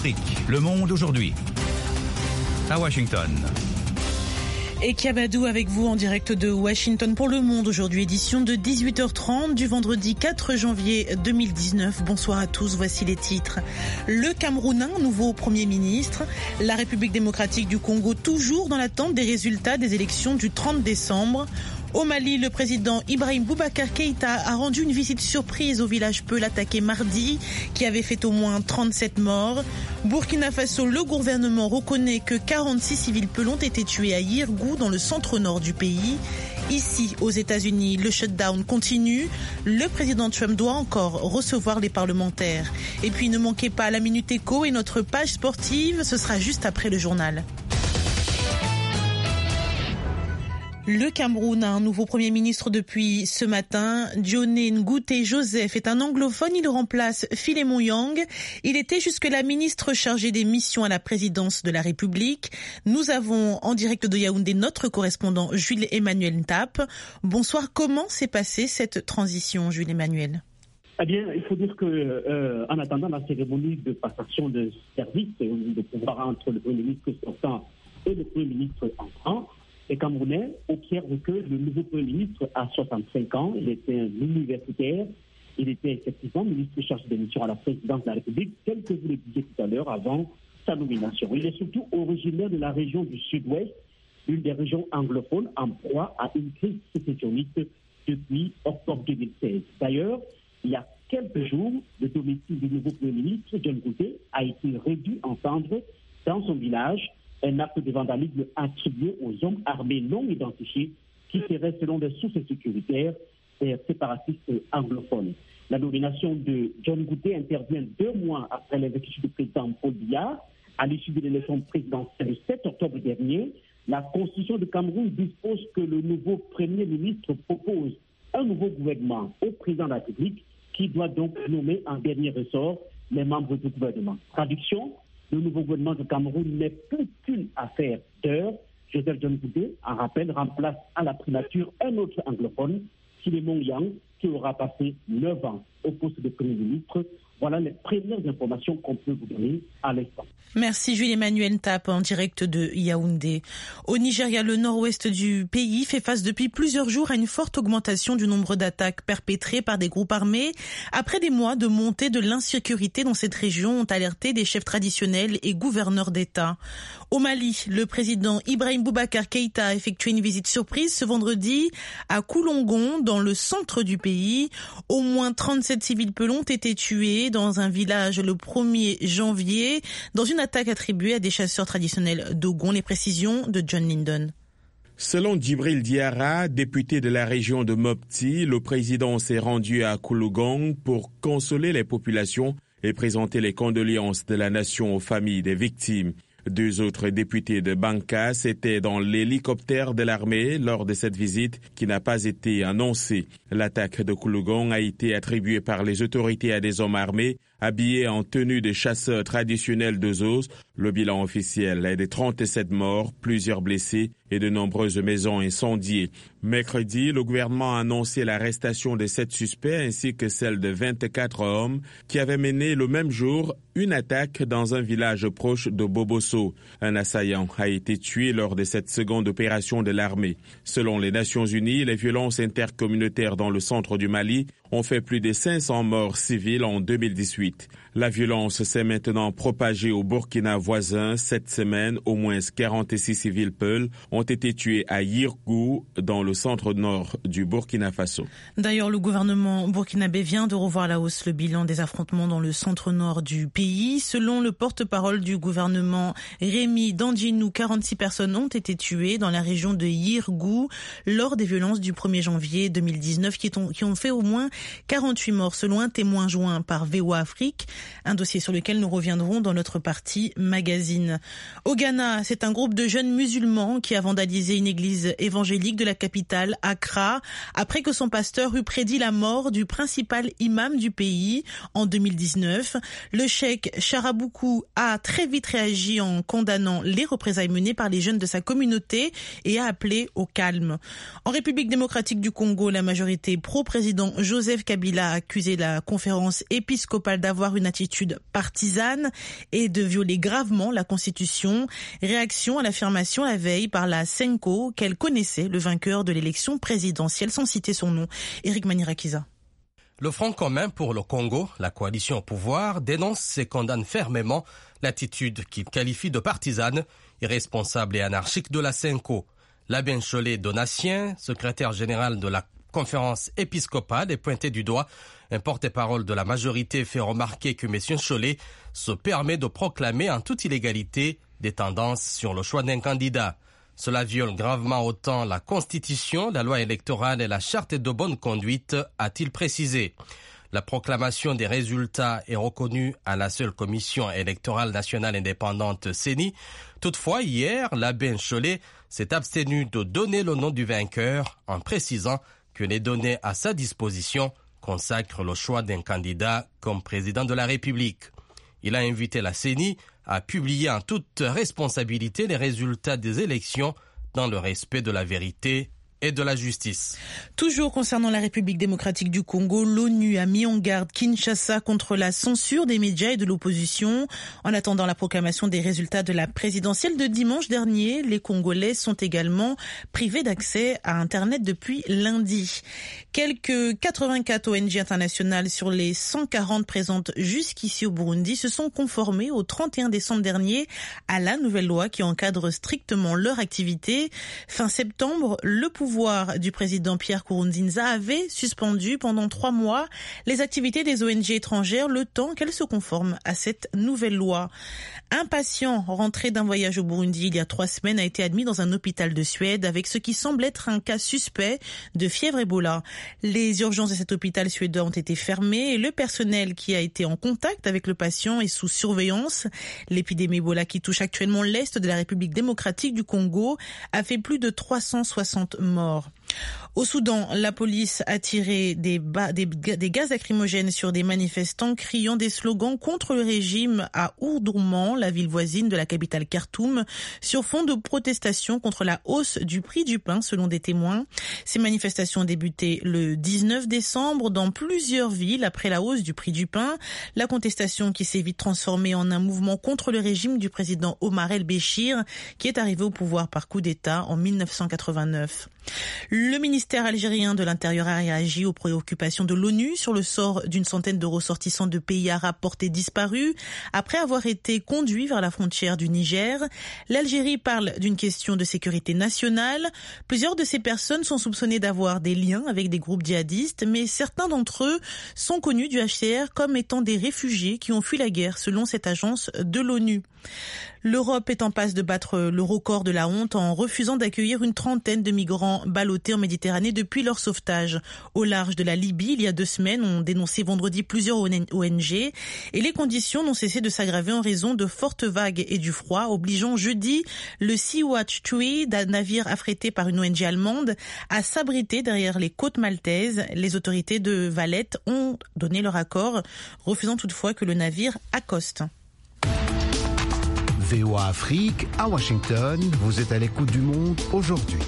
Afrique, Le Monde aujourd'hui. À Washington. Et Kiabadou avec vous en direct de Washington pour Le Monde aujourd'hui, édition de 18h30 du vendredi 4 janvier 2019. Bonsoir à tous, voici les titres. Le Cameroun, nouveau Premier ministre. La République démocratique du Congo, toujours dans l'attente des résultats des élections du 30 décembre. Au Mali, le président Ibrahim Boubacar Keïta a rendu une visite surprise au village Peul attaqué mardi, qui avait fait au moins 37 morts. Burkina Faso, le gouvernement reconnaît que 46 civils Peul ont été tués à Yirgou, dans le centre-nord du pays. Ici, aux États-Unis, le shutdown continue. Le président Trump doit encore recevoir les parlementaires. Et puis, ne manquez pas la Minute Éco et notre page sportive, ce sera juste après le journal. Le Cameroun a un nouveau Premier ministre depuis ce matin. Dioné Ngouté Joseph est un anglophone, il remplace Philémon Yang. Il était jusque-là ministre chargé des missions à la présidence de la République. Nous avons en direct de Yaoundé notre correspondant Jules Emmanuel Ntap. Bonsoir, comment s'est passée cette transition, Jules Emmanuel ? Eh bien, il faut dire que, en attendant la cérémonie de passation de service de pouvoir entre le Premier ministre sortant et le Premier ministre entrant, les Camerounais observent que le nouveau Premier ministre a 65 ans, il était un universitaire, il était effectivement ministre chargé des missions à la présidence de la République, tel que vous le disiez tout à l'heure avant sa nomination. Il est surtout originaire de la région du Sud-Ouest, une des régions anglophones en proie à une crise sécessionniste depuis octobre 2016. D'ailleurs, il y a quelques jours, le domicile du nouveau Premier ministre, John Ngouté, a été réduit en cendres dans son village, un acte de vandalisme attribué aux hommes armés non identifiés qui seraient, selon des sources sécuritaires, des séparatistes anglophones. La nomination de John Ngouté intervient 2 mois après l'investiture du président Paul Biya. À l'issue de l'élection présidentielle du 7 octobre dernier, la Constitution du Cameroun dispose que le nouveau Premier ministre propose un nouveau gouvernement au président de la République qui doit donc nommer en dernier ressort les membres du gouvernement. Traduction, le nouveau gouvernement du Cameroun n'est plus qu'une affaire d'heure. Joseph John Ngouté, en rappel, remplace à la primature un autre anglophone, Philémon Yang, qui aura passé 9 ans au poste de Premier ministre. Voilà les premières informations qu'on peut vous donner à l'instant. Merci Jules Emmanuel Ntap en direct de Yaoundé. Au Nigeria, le nord-ouest du pays fait face depuis plusieurs jours à une forte augmentation du nombre d'attaques perpétrées par des groupes armés. Après des mois de montée de l'insécurité dans cette région, ont alerté des chefs traditionnels et gouverneurs d'État. Au Mali, le président Ibrahim Boubacar Keïta a effectué une visite surprise ce vendredi à Koulongon, dans le centre du pays. Au moins 37 civils Peul ont été tués dans un village le 1er janvier, dans une attaque attribuée à des chasseurs traditionnels d'Ogon. Les précisions de John Linden. Selon Djibril Diarra, député de la région de Mopti, le président s'est rendu à Koulongon pour consoler les populations et présenter les condoléances de la nation aux familles des victimes. 2 autres députés de Bankas étaient dans l'hélicoptère de l'armée lors de cette visite qui n'a pas été annoncée. L'attaque de Koulongon a été attribuée par les autorités à des hommes armés habillés en tenue de chasseurs traditionnels de Zos. Le bilan officiel est de 37 morts, plusieurs blessés et de nombreuses maisons incendiées. Mercredi, le gouvernement a annoncé l'arrestation de 7 suspects ainsi que celle de 24 hommes qui avaient mené le même jour une attaque dans un village proche de Bobosso. Un assaillant a été tué lors de cette seconde opération de l'armée. Selon les Nations Unies, les violences intercommunautaires dans le centre du Mali ont fait plus de 500 morts civiles en 2018. La violence s'est maintenant propagée au Burkina voisin. Cette semaine, au moins 46 civils Peul ont été tués à Yirgou, dans le centre-nord du Burkina Faso. D'ailleurs, le gouvernement burkinabé vient de revoir à la hausse le bilan des affrontements dans le centre-nord du pays. Selon le porte-parole du gouvernement, Rémi Dandinou, 46 personnes ont été tuées dans la région de Yirgou lors des violences du 1er janvier 2019 qui ont fait au moins 48 morts selon un témoin joint par VOA Afrique, un dossier sur lequel nous reviendrons dans notre partie magazine. Au Ghana, c'est un groupe de jeunes musulmans qui a vandalisé une église évangélique de la capitale, Accra, après que son pasteur eut prédit la mort du principal imam du pays en 2019. Le cheikh Charaboukou a très vite réagi en condamnant les représailles menées par les jeunes de sa communauté et a appelé au calme. En République démocratique du Congo, la majorité pro-président Joseph Kabila a accusé la conférence épiscopale d'avoir une attitude partisane et de violer gravement la Constitution. Réaction à l'affirmation la veille par la Senko qu'elle connaissait le vainqueur de l'élection présidentielle sans citer son nom, Éric Manirakiza. Le Front commun pour le Congo, la coalition au pouvoir, dénonce et condamne fermement l'attitude qu'il qualifie de partisane, irresponsable et anarchique de la Senko. L'abbé Ncholet Donatien, secrétaire général de la conférence épiscopale, est pointé du doigt. Un porte-parole de la majorité fait remarquer que M. Ncholet se permet de proclamer en toute illégalité des tendances sur le choix d'un candidat. Cela viole gravement autant la Constitution, la loi électorale et la charte de bonne conduite, a-t-il précisé. La proclamation des résultats est reconnue à la seule Commission électorale nationale indépendante CENI. Toutefois, hier, l'abbé Ncholet s'est abstenu de donner le nom du vainqueur en précisant que les données à sa disposition consacrent le choix d'un candidat comme président de la République. Il a invité la CENI à publier en toute responsabilité les résultats des élections dans le respect de la vérité et de la justice. Toujours concernant la République démocratique du Congo, l'ONU a mis en garde Kinshasa contre la censure des médias et de l'opposition. En attendant la proclamation des résultats de la présidentielle de dimanche dernier, les Congolais sont également privés d'accès à Internet depuis lundi. Quelques 84 ONG internationales sur les 140 présentes jusqu'ici au Burundi se sont conformées au 31 décembre dernier à la nouvelle loi qui encadre strictement leur activité. Fin septembre, le pouvoir du président Pierre Nkurunziza avait suspendu pendant 3 mois les activités des ONG étrangères le temps qu'elles se conforment à cette nouvelle loi. Un patient rentré d'un voyage au Burundi il y a 3 semaines a été admis dans un hôpital de Suède avec ce qui semble être un cas suspect de fièvre Ebola. Les urgences de cet hôpital suédois ont été fermées et le personnel qui a été en contact avec le patient est sous surveillance. L'épidémie Ebola qui touche actuellement l'Est de la République démocratique du Congo a fait plus de 360 morts. Au Soudan, la police a tiré des gaz lacrymogènes sur des manifestants criant des slogans contre le régime à Omdurman, la ville voisine de la capitale Khartoum, sur fond de protestation contre la hausse du prix du pain, selon des témoins. Ces manifestations ont débuté le 19 décembre dans plusieurs villes après la hausse du prix du pain. La contestation qui s'est vite transformée en un mouvement contre le régime du président Omar el-Béchir, qui est arrivé au pouvoir par coup d'État en 1989. Le ministère algérien de l'Intérieur a réagi aux préoccupations de l'ONU sur le sort d'une centaine de ressortissants de pays arabes portés disparus après avoir été conduits vers la frontière du Niger. L'Algérie parle d'une question de sécurité nationale. Plusieurs de ces personnes sont soupçonnées d'avoir des liens avec des groupes djihadistes, mais certains d'entre eux sont connus du HCR comme étant des réfugiés qui ont fui la guerre, selon cette agence de l'ONU. L'Europe est en passe de battre le record de la honte en refusant d'accueillir une trentaine de migrants ballottés en Méditerranée depuis leur sauvetage au large de la Libye. Il y a 2 semaines, ont dénoncé vendredi plusieurs ONG et les conditions n'ont cessé de s'aggraver en raison de fortes vagues et du froid, obligeant jeudi le Sea-Watch 3, d'un navire affrété par une ONG allemande, à s'abriter derrière les côtes maltaises. Les autorités de Valette ont donné leur accord, refusant toutefois que le navire accoste. VOA Afrique, à Washington, vous êtes à l'écoute du monde aujourd'hui.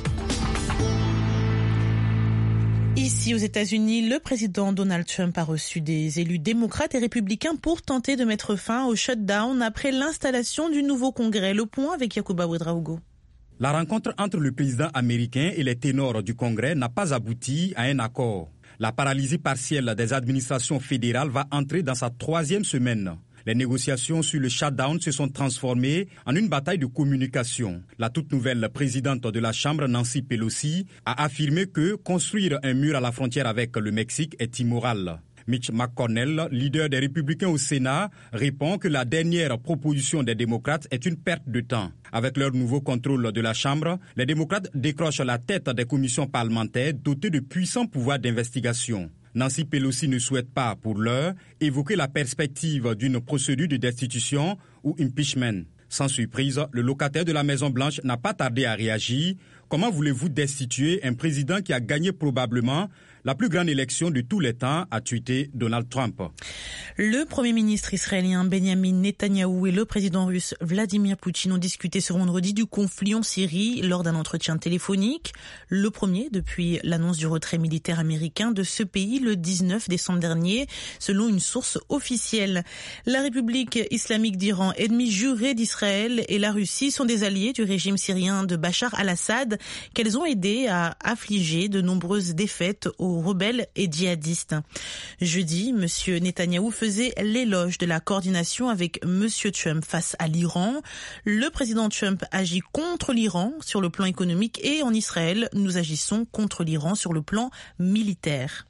Ici aux États-Unis, le président Donald Trump a reçu des élus démocrates et républicains pour tenter de mettre fin au shutdown après l'installation du nouveau Congrès. Le point avec Yacouba Ouedraogo. La rencontre entre le président américain et les ténors du Congrès n'a pas abouti à un accord. La paralysie partielle des administrations fédérales va entrer dans sa 3e semaine. Les négociations sur le shutdown se sont transformées en une bataille de communication. La toute nouvelle présidente de la Chambre, Nancy Pelosi, a affirmé que construire un mur à la frontière avec le Mexique est immoral. Mitch McConnell, leader des Républicains au Sénat, répond que la dernière proposition des démocrates est une perte de temps. Avec leur nouveau contrôle de la Chambre, les démocrates décrochent la tête des commissions parlementaires dotées de puissants pouvoirs d'investigation. Nancy Pelosi ne souhaite pas, pour l'heure, évoquer la perspective d'une procédure de destitution ou impeachment. Sans surprise, le locataire de la Maison-Blanche n'a pas tardé à réagir. Comment voulez-vous destituer un président qui a gagné probablement La plus grande élection de tous les temps, a tweeté Donald Trump. Le Premier ministre israélien Benjamin Netanyahou et le président russe Vladimir Poutine ont discuté ce vendredi du conflit en Syrie lors d'un entretien téléphonique. Le premier depuis l'annonce du retrait militaire américain de ce pays le 19 décembre dernier, selon une source officielle. La République islamique d'Iran, ennemie jurée d'Israël, et la Russie sont des alliés du régime syrien de Bachar al-Assad, qu'elles ont aidé à affliger de nombreuses défaites aux rebelles et djihadistes. Jeudi, M. Netanyahou faisait l'éloge de la coordination avec M. Trump face à l'Iran. Le président Trump agit contre l'Iran sur le plan économique et en Israël, nous agissons contre l'Iran sur le plan militaire.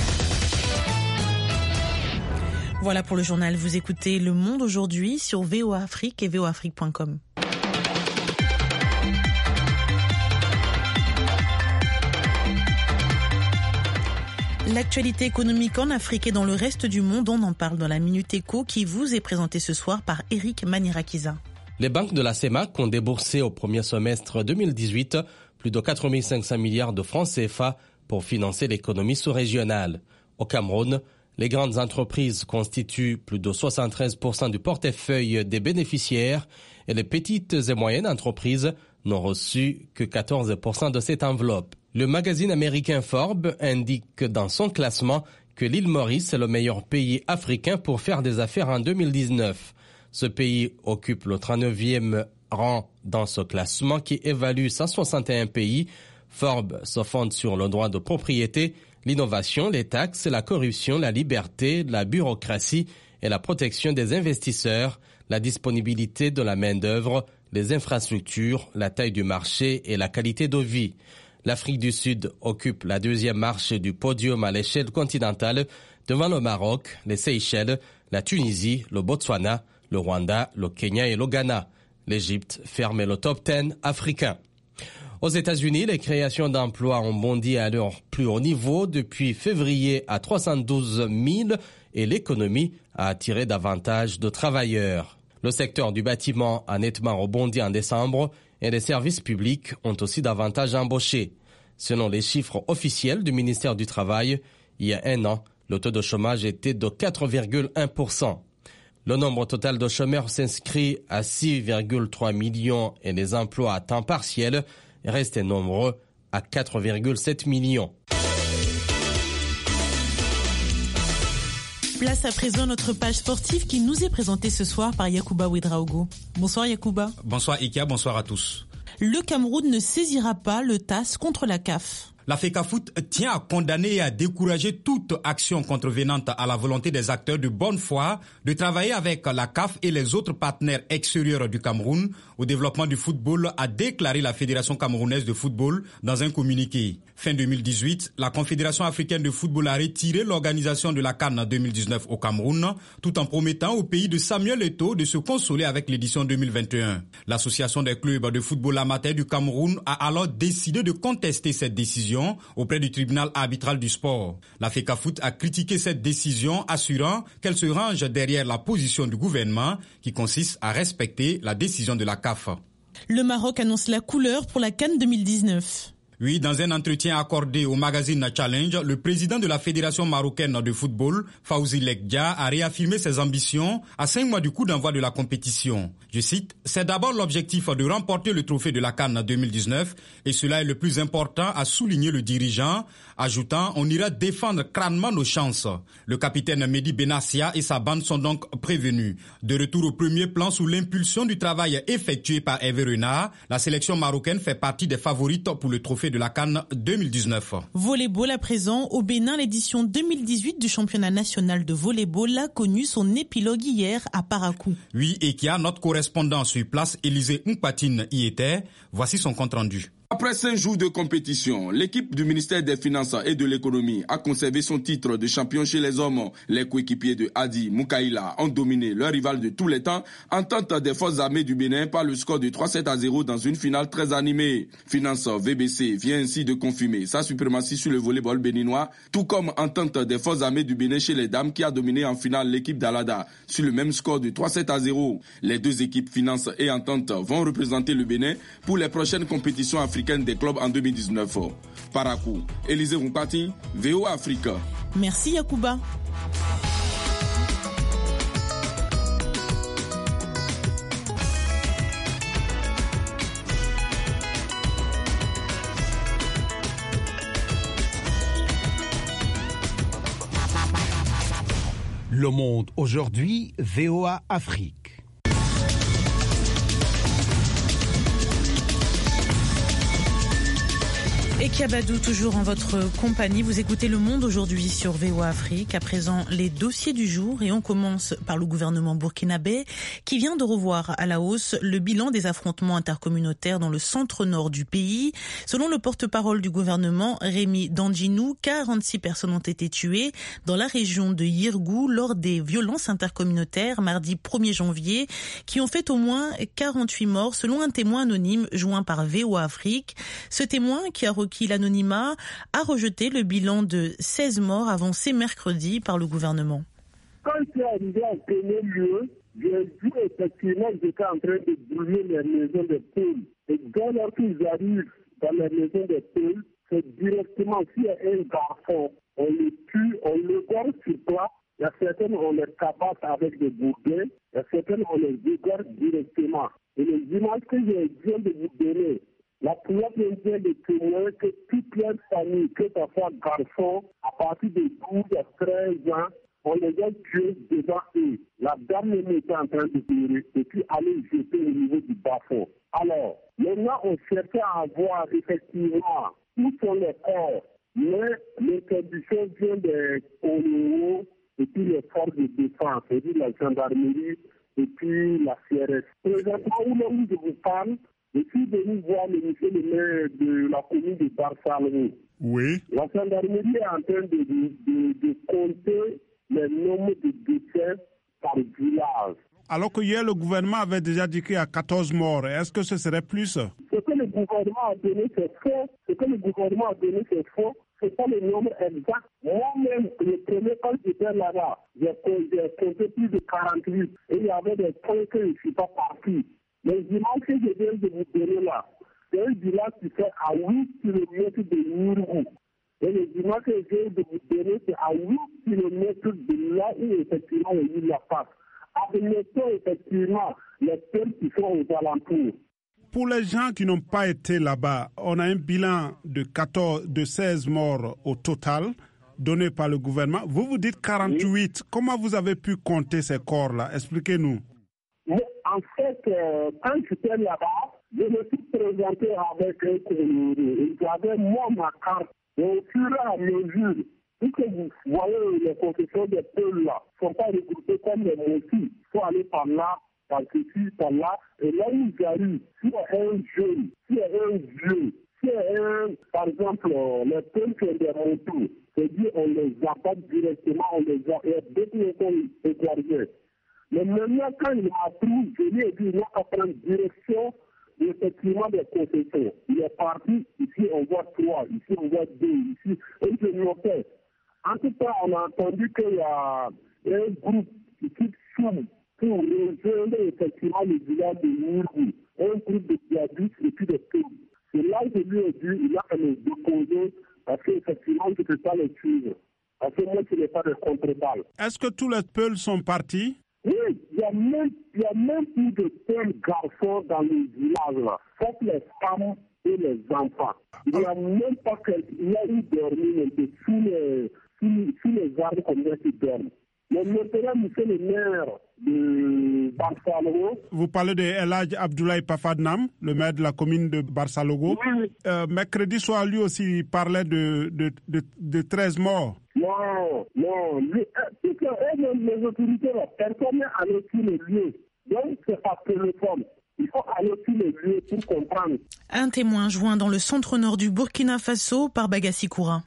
Voilà pour le journal. Vous écoutez Le Monde aujourd'hui sur VOA Afrique et voaafrique.com. L'actualité économique en Afrique et dans le reste du monde, on en parle dans la Minute Éco qui vous est présentée ce soir par Eric Manirakiza. Les banques de la CEMAC ont déboursé au premier semestre 2018 plus de 4 500 milliards de francs CFA pour financer l'économie sous-régionale. Au Cameroun, les grandes entreprises constituent plus de 73% du portefeuille des bénéficiaires et les petites et moyennes entreprises n'ont reçu que 14% de cette enveloppe. Le magazine américain Forbes indique dans son classement que l'île Maurice est le meilleur pays africain pour faire des affaires en 2019. Ce pays occupe le 39e rang dans ce classement qui évalue 161 pays. Forbes se fonde sur le droit de propriété, l'innovation, les taxes, la corruption, la liberté, la bureaucratie et la protection des investisseurs, la disponibilité de la main-d'œuvre, les infrastructures, la taille du marché et la qualité de vie. L'Afrique du Sud occupe la deuxième marche du podium à l'échelle continentale devant le Maroc, les Seychelles, la Tunisie, le Botswana, le Rwanda, le Kenya et le Ghana. L'Égypte ferme le top 10 africain. Aux États-Unis, les créations d'emplois ont bondi à leur plus haut niveau depuis février à 312 000 et l'économie a attiré davantage de travailleurs. Le secteur du bâtiment a nettement rebondi en décembre et les services publics ont aussi davantage embauché. Selon les chiffres officiels du ministère du Travail, il y a un an, le taux de chômage était de 4,1%. Le nombre total de chômeurs s'inscrit à 6,3 millions et les emplois à temps partiel restent nombreux à 4,7 millions. Place à présent notre page sportive qui nous est présentée ce soir par Yacouba Ouedraogo. Bonsoir Yacouba. Bonsoir Ikia, bonsoir à tous. Le Cameroun ne saisira pas le TAS contre la CAF. La FECAFOOT tient à condamner et à décourager toute action contrevenante à la volonté des acteurs de bonne foi de travailler avec la CAF et les autres partenaires extérieurs du Cameroun au développement du football, a déclaré la Fédération camerounaise de football dans un communiqué. Fin 2018, la Confédération africaine de football a retiré l'organisation de la CAN 2019 au Cameroun, tout en promettant au pays de Samuel Eto'o de se consoler avec l'édition 2021. L'Association des clubs de football amateur du Cameroun a alors décidé de contester cette décision auprès du tribunal arbitral du sport. La FECAFOOT a critiqué cette décision, assurant qu'elle se range derrière la position du gouvernement qui consiste à respecter la décision de la CAF. Le Maroc annonce la couleur pour la CAN 2019. Oui, dans un entretien accordé au magazine Challenge, le président de la Fédération marocaine de football, Fawzi Lekdia, a réaffirmé ses ambitions à 5 mois du coup d'envoi de la compétition. Je cite, « C'est d'abord l'objectif de remporter le trophée de la CAN 2019 et cela est le plus important », a souligné le dirigeant, ajoutant « On ira défendre crânement nos chances ». Le capitaine Mehdi Benassia et sa bande sont donc prévenus. De retour au premier plan sous l'impulsion du travail effectué par Hervé Renard, la sélection marocaine fait partie des favorites pour le trophée de la CAN 2019. Volleyball à présent. Au Bénin, l'édition 2018 du championnat national de volleyball a connu son épilogue hier à Parakou. Oui, et qui a notre correspondant sur place, Élisée Mpatine, y était. Voici son compte-rendu. Après 5 jours de compétition, l'équipe du ministère des Finances et de l'Économie a conservé son titre de champion chez les hommes. Les coéquipiers de Hadi Moukaïla ont dominé leur rival de tous les temps, Entente des forces armées du Bénin par le score de 3-7-0 dans une finale très animée. Finance VBC vient ainsi de confirmer sa suprématie sur le volleyball béninois, tout comme Entente des forces armées du Bénin chez les dames qui a dominé en finale l'équipe d'Alada sur le même score de 3-7-0. Les deux équipes Finance et Entente vont représenter le Bénin pour les prochaines compétitions africaines africaine des clubs en 2019. Parakou, Élisée Roupati, VOA Afrique. Merci Yacouba. Le Monde aujourd'hui, VOA Afrique. Et Kiabadou, toujours en votre compagnie. Vous écoutez Le Monde aujourd'hui sur VOA Afrique. À présent, les dossiers du jour. Et on commence par le gouvernement burkinabé qui vient de revoir à la hausse le bilan des affrontements intercommunautaires dans le centre-nord du pays. Selon le porte-parole du gouvernement, Rémi Dandjinou, 46 personnes ont été tuées dans la région de Yirgou lors des violences intercommunautaires mardi 1er janvier qui ont fait au moins 48 morts selon un témoin anonyme joint par VOA Afrique. Ce témoin qui a requis l'anonymat a rejeté le bilan de 16 morts avancé mercredi par le gouvernement. Quand c'est arrivé en premier lieu, j'ai vu effectivement qu'ils étaient en train de brûler les maisons des poules. Et dès lors qu'ils arrivent dans les maisons des poules, c'est directement, s'il y a un garçon, on le tue, on le gorge sur place. Il y a certaines, on les tabasse avec des bourgades, il y a certaines, on les égorge directement. Et les images que je viens de vous donner, la plupart vient de témoins que toute leur famille, que ce soit garçon, à partir de 12 à 13 ans, on les a tués devant eux. La dame était en train de pleurer et puis aller jeter au niveau du bas-fond. Alors, maintenant, on cherchait à voir effectivement où sont les corps, mais l'interdiction vient des ONU et puis les forces de défense, c'est-à-dire la gendarmerie et puis la CRS. Présentement, où je vous parle, je suis venu voir le monsieur le maire de la commune de Barsalogo. Oui. La gendarmerie est en train de compter les nombres de décès par village. Alors que hier, le gouvernement avait déjà dit qu'il y a 14 morts. Est-ce que ce serait plus? Ce que le gouvernement a donné, c'est faux. C'est pas le nombre exact. Moi-même, le premier quand j'étais là-bas, j'ai compté plus de 48. Et il y avait des points que je ne suis pas parti. Les images que je viens de vous donner là, c'est un village qui fait à 8 km de Yirgou. Et les images que je viens de vous donner, c'est à 8 km de là où effectivement il y a eu la face. Admettons effectivement les peuples qui sont aux alentours. Pour les gens qui n'ont pas été là-bas, on a un bilan de 16 morts au total donné par le gouvernement. Vous dites 48. Oui. Comment vous avez pu compter ces corps-là? Expliquez-nous. En fait, quand j'étais là-bas, je me suis présenté avec un coloré. J'avais moi ma carte. Et au fur et à mesure, puisque vous voyez les concessions des peuples là, ne sont pas regroupées comme les motifs. Il faut aller par là, par ceci, par là. Et là où j'arrive, s'il y a un jeune, s'il y a un vieux, s'il y a par exemple, les peuples qui ont des motos, c'est-à-dire on les abatte directement, on les a, et dès qu'ils sont égorgés. Mais maintenant, quand il m'a pris, je lui ai dit, il va prendre direction effectivement des concessions. Il est parti, ici on voit 3, ici on voit 2, ici, et je notais. En tout cas, on a entendu qu'il y a un groupe qui quitte Choum pour rejoindre effectivement le village de Yirgou, un groupe de djihadistes et puis de peuples. C'est là que je lui ai dit, il a qu'à me déposer, parce qu'effectivement, je ne peux pas les suivre. Parce que moi, je n'ai pas de contre-balle. Est-ce que tous les peuples sont partis? Oui, il y a même plus de tels garçons dans les villages là, sauf les femmes et les enfants. Il n'y a même pas qu'il y a eu dormi sous les arbres comme ça qui dorment. Mais maintenant, monsieur le maire de Barsalogo. Vous parlez de El Hadj Abdoulaye Pafadnam, le maire de la commune de Barsalogo. Oui. Mercredi soir, lui aussi, il parlait de 13 morts. Non. Les autorités, personne n'est allé sur les lieux. Donc, c'est par téléphone. Il faut aller sur les lieux pour comprendre. Un témoin joint dans le centre-nord du Burkina Faso par Bagassi Koura.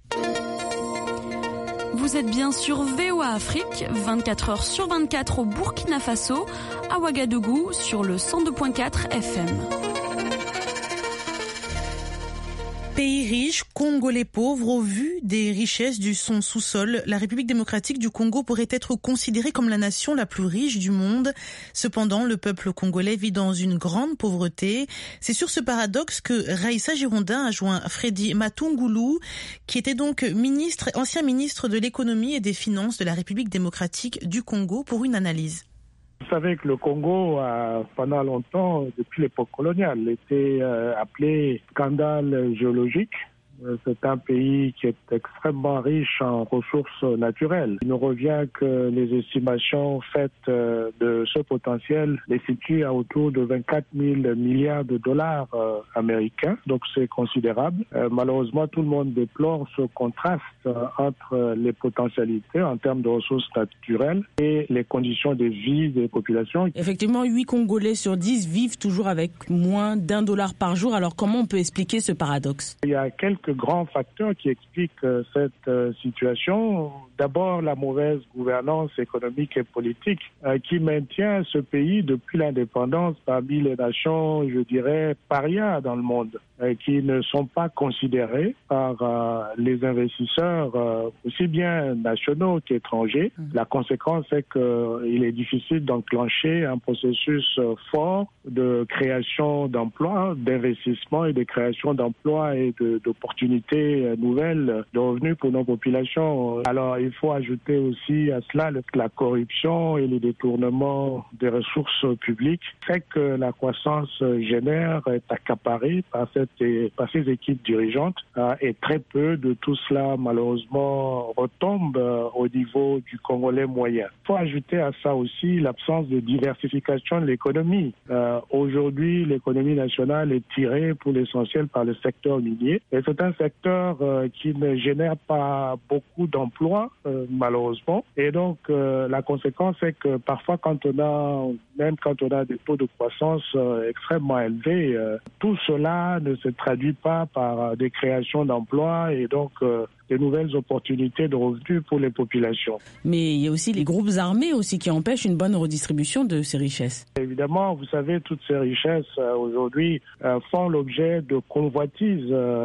Vous êtes bien sur VOA Afrique, 24 heures sur 24 au Burkina Faso, à Ouagadougou sur le 102.4 FM. Pays riche, Congolais pauvres, au vu des richesses du son sous-sol, la République démocratique du Congo pourrait être considérée comme la nation la plus riche du monde. Cependant, le peuple congolais vit dans une grande pauvreté. C'est sur ce paradoxe que Raïssa Girondin a joint Freddy Matungulu, qui était donc ancien ministre de l'économie et des finances de la République démocratique du Congo, pour une analyse. Vous savez que le Congo, pendant longtemps, depuis l'époque coloniale, était appelé scandale géologique. C'est un pays qui est extrêmement riche en ressources naturelles. Il nous revient que les estimations faites de ce potentiel les situent à autour de 24 000 milliards de dollars américains. Donc c'est considérable. Malheureusement, tout le monde déplore ce contraste entre les potentialités en termes de ressources naturelles et les conditions de vie des populations. Effectivement, 8 Congolais sur 10 vivent toujours avec moins d'$1 par jour. Alors comment on peut expliquer ce paradoxe? Il y a quelques grands facteurs qui expliquent cette situation. D'abord, la mauvaise gouvernance économique et politique qui maintient ce pays depuis l'indépendance parmi les nations, je dirais, parias dans le monde, qui ne sont pas considérées par les investisseurs aussi bien nationaux qu'étrangers. La conséquence est qu'il est difficile d'enclencher un processus fort de création d'emplois, d'investissement et de création d'emplois et d'opportunités nouvelles de revenus pour nos populations. Alors, il faut ajouter aussi à cela la corruption et le détournement des ressources publiques fait que la croissance génère est accaparée par ces équipes dirigeantes et très peu de tout cela, malheureusement, retombe au niveau du Congolais moyen. Il faut ajouter à ça aussi l'absence de diversification de l'économie. Aujourd'hui, l'économie nationale est tirée pour l'essentiel par le secteur minier et c'est un secteur qui ne génère pas beaucoup d'emplois, malheureusement. Et donc, la conséquence est que parfois, même quand on a des taux de croissance extrêmement élevés, tout cela ne se traduit pas par des créations d'emplois et donc de nouvelles opportunités de revenus pour les populations. Mais il y a aussi les groupes armés aussi qui empêchent une bonne redistribution de ces richesses. Évidemment, vous savez, toutes ces richesses aujourd'hui font l'objet de convoitises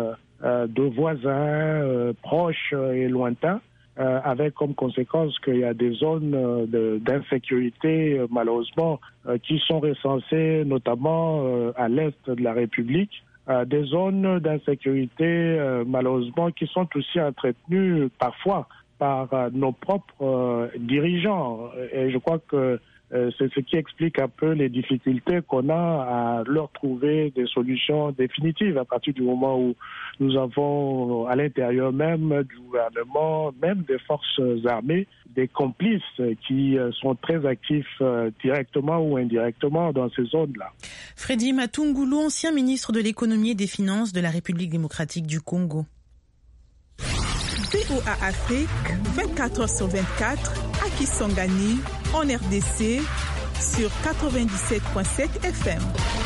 de voisins proches et lointains, avec comme conséquence qu'il y a des zones d'insécurité, malheureusement, qui sont recensées notamment à l'est de la République. Des zones d'insécurité, malheureusement, qui sont aussi entretenues parfois par nos propres dirigeants. Et je crois que c'est ce qui explique un peu les difficultés qu'on a à leur trouver des solutions définitives à partir du moment où nous avons à l'intérieur même du gouvernement, même des forces armées, des complices qui sont très actifs directement ou indirectement dans ces zones-là. Freddy Matungulu, ancien ministre de l'économie et des finances de la République démocratique du Congo. VOA Afrique, 24h/24, à Kisangani, en RDC, sur 97.7 FM.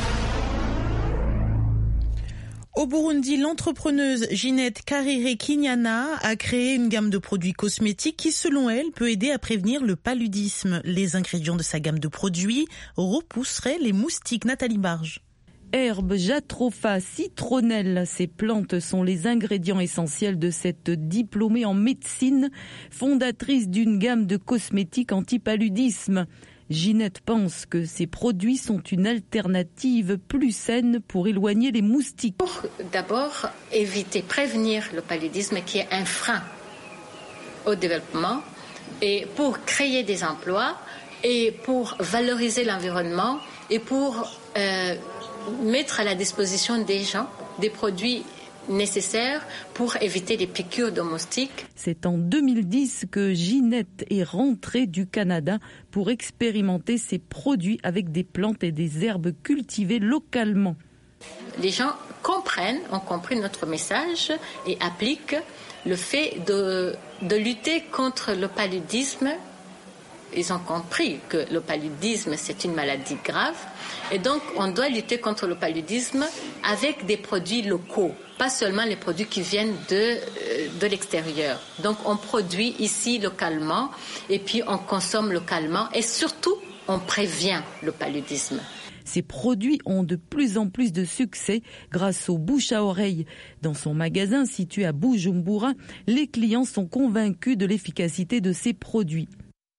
Au Burundi, l'entrepreneuse Ginette Karire-Kinyana a créé une gamme de produits cosmétiques qui, selon elle, peut aider à prévenir le paludisme. Les ingrédients de sa gamme de produits repousseraient les moustiques. Nathalie Barge. Herbe, jatropha, citronnelle, ces plantes sont les ingrédients essentiels de cette diplômée en médecine, fondatrice d'une gamme de cosmétiques anti-paludisme. Ginette pense que ces produits sont une alternative plus saine pour éloigner les moustiques. Pour d'abord prévenir le paludisme qui est un frein au développement et pour créer des emplois et pour valoriser l'environnement et pour mettre à la disposition des gens des produits nécessaires pour éviter les piqûres de moustiques. C'est en 2010 que Ginette est rentrée du Canada pour expérimenter ces produits avec des plantes et des herbes cultivées localement. Les gens ont compris notre message et appliquent le fait de lutter contre le paludisme. Ils ont compris que le paludisme, c'est une maladie grave. Et donc, on doit lutter contre le paludisme avec des produits locaux, pas seulement les produits qui viennent de l'extérieur. Donc, on produit ici localement et puis on consomme localement et surtout, on prévient le paludisme. Ces produits ont de plus en plus de succès grâce au bouche à oreille. Dans son magasin situé à Bujumbura, les clients sont convaincus de l'efficacité de ces produits.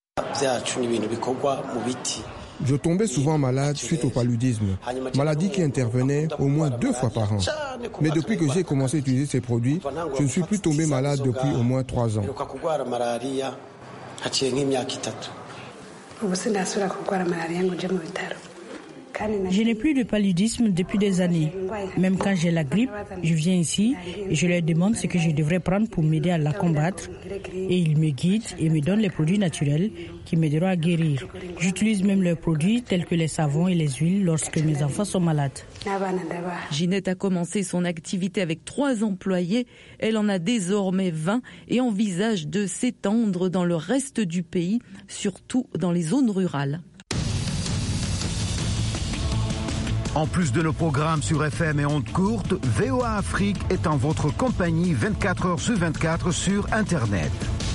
Je tombais souvent malade suite au paludisme, maladie qui intervenait au moins 2 fois par an. Mais depuis que j'ai commencé à utiliser ces produits, je ne suis plus tombé malade depuis au moins 3 ans. Je n'ai plus de paludisme depuis des années. Même quand j'ai la grippe, je viens ici et je leur demande ce que je devrais prendre pour m'aider à la combattre. Et ils me guident et me donnent les produits naturels qui m'aideront à guérir. J'utilise même leurs produits tels que les savons et les huiles lorsque mes enfants sont malades. Ginette a commencé son activité avec 3 employés. Elle en a désormais 20 et envisage de s'étendre dans le reste du pays, surtout dans les zones rurales. En plus de nos programmes sur FM et ondes courtes, VOA Afrique est en votre compagnie 24 heures sur 24 sur Internet.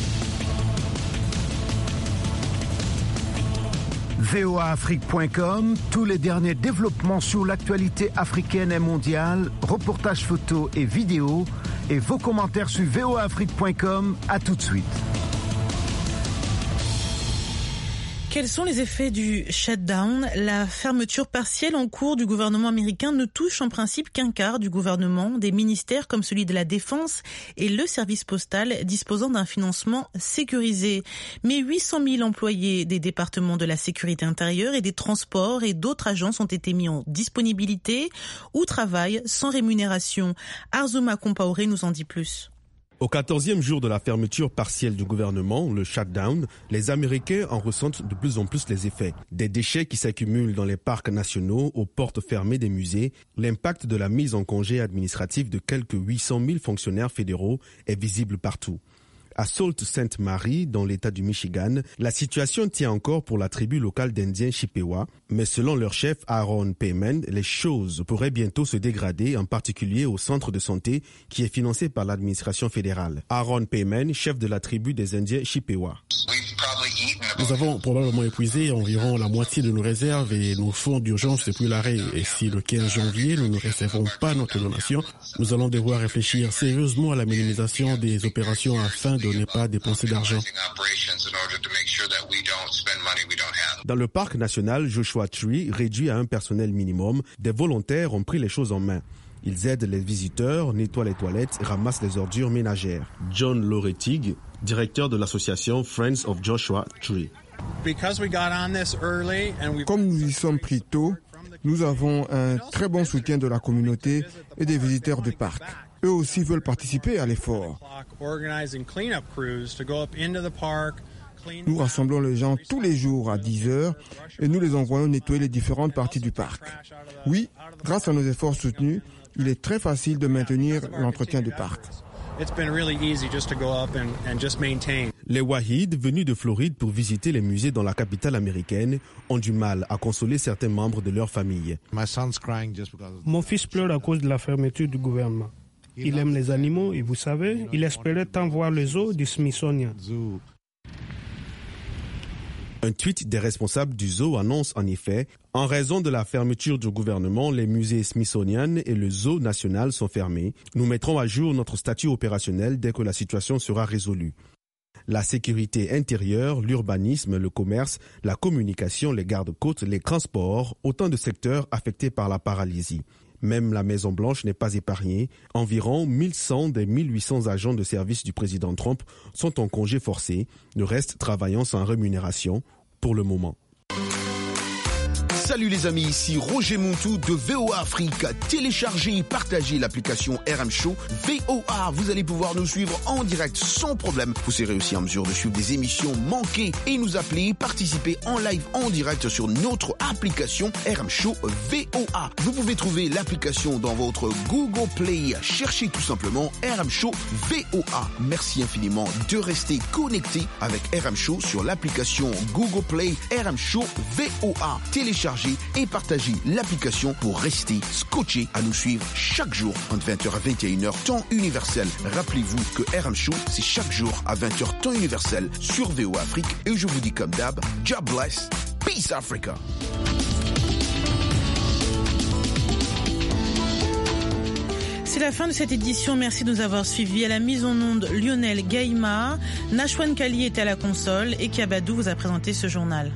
voaafrique.com, tous les derniers développements sur l'actualité africaine et mondiale, reportages photos et vidéos, et vos commentaires sur voaafrique.com. À tout de suite. Quels sont les effets du shutdown ? La fermeture partielle en cours du gouvernement américain ne touche en principe qu'un quart du gouvernement, des ministères comme celui de la Défense et le service postal disposant d'un financement sécurisé. Mais 800 000 employés des départements de la sécurité intérieure et des transports et d'autres agences ont été mis en disponibilité ou travaillent sans rémunération. Arzuma Compaoré nous en dit plus. Au 14e jour de la fermeture partielle du gouvernement, le shutdown, les Américains en ressentent de plus en plus les effets. Des déchets qui s'accumulent dans les parcs nationaux, aux portes fermées des musées, l'impact de la mise en congé administratif de quelques 800 000 fonctionnaires fédéraux est visible partout. À Sault Ste. Marie, dans l'État du Michigan, la situation tient encore pour la tribu locale d'Indiens Chippewa, mais selon leur chef Aaron Payman, les choses pourraient bientôt se dégrader, en particulier au centre de santé qui est financé par l'administration fédérale. Aaron Payman, chef de la tribu des Indiens Chippewa. Nous avons probablement épuisé environ la moitié de nos réserves et nos fonds d'urgence depuis l'arrêt. Et si le 15 janvier, nous ne recevons pas notre donation, nous allons devoir réfléchir sérieusement à la minimisation des opérations afin de ne pas dépenser d'argent. Dans le parc national Joshua Tree, réduit à un personnel minimum, des volontaires ont pris les choses en main. Ils aident les visiteurs, nettoient les toilettes, ramassent les ordures ménagères. John Loretig, directeur de l'association Friends of Joshua Tree. Comme nous y sommes pris tôt, nous avons un très bon soutien de la communauté et des visiteurs du parc. Eux aussi veulent participer à l'effort. Nous rassemblons les gens tous les jours à 10 heures et nous les envoyons nettoyer les différentes parties du parc. Oui, grâce à nos efforts soutenus, il est très facile de maintenir l'entretien du parc. Les Wahid, venus de Floride pour visiter les musées dans la capitale américaine, ont du mal à consoler certains membres de leur famille. Mon fils pleure à cause de la fermeture du gouvernement. Il aime les animaux et vous savez, il espérait tant voir le zoo du Smithsonian. Un tweet des responsables du zoo annonce en effet, en raison de la fermeture du gouvernement, les musées Smithsonian et le zoo national sont fermés. Nous mettrons à jour notre statut opérationnel dès que la situation sera résolue. La sécurité intérieure, l'urbanisme, le commerce, la communication, les gardes-côtes, les transports, autant de secteurs affectés par la paralysie. Même la Maison-Blanche n'est pas épargnée. Environ 1100 des 1800 agents de service du président Trump sont en congé forcé, le reste travaillant sans rémunération pour le moment. Salut les amis, ici Roger Montou de VOA Afrique. Téléchargez et partagez l'application RM Show VOA. Vous allez pouvoir nous suivre en direct sans problème. Vous serez aussi en mesure de suivre des émissions manquées et nous appeler, participer en live en direct sur notre application RM Show VOA. Vous pouvez trouver l'application dans votre Google Play. Cherchez tout simplement RM Show VOA. Merci infiniment de rester connecté avec RM Show sur l'application Google Play RM Show VOA. Téléchargez et partagez l'application pour rester scotché à nous suivre chaque jour entre 20h à 21h temps universel. Rappelez-vous que RM Show, c'est chaque jour à 20h temps universel sur VOA Afrique. Et je vous dis comme d'hab, God bless, peace Africa. la fin de cette édition. Merci de nous avoir suivis. À la mise en onde, Lionel Gaïma, Nashwan Kali était à la console et Kiabadou vous a présenté ce journal.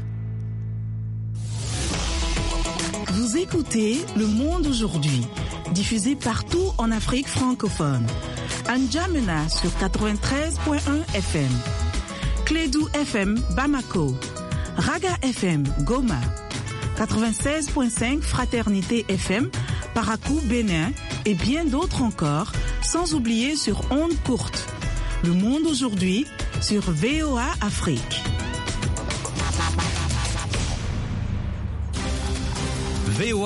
Vous écoutez Le Monde aujourd'hui, diffusé partout en Afrique francophone. N'Djamena sur 93.1 FM, Clédou FM Bamako, Raga FM Goma, 96.5 Fraternité FM Parakou Bénin et bien d'autres encore, sans oublier sur ondes courtes. Le Monde aujourd'hui sur VOA Afrique. VOA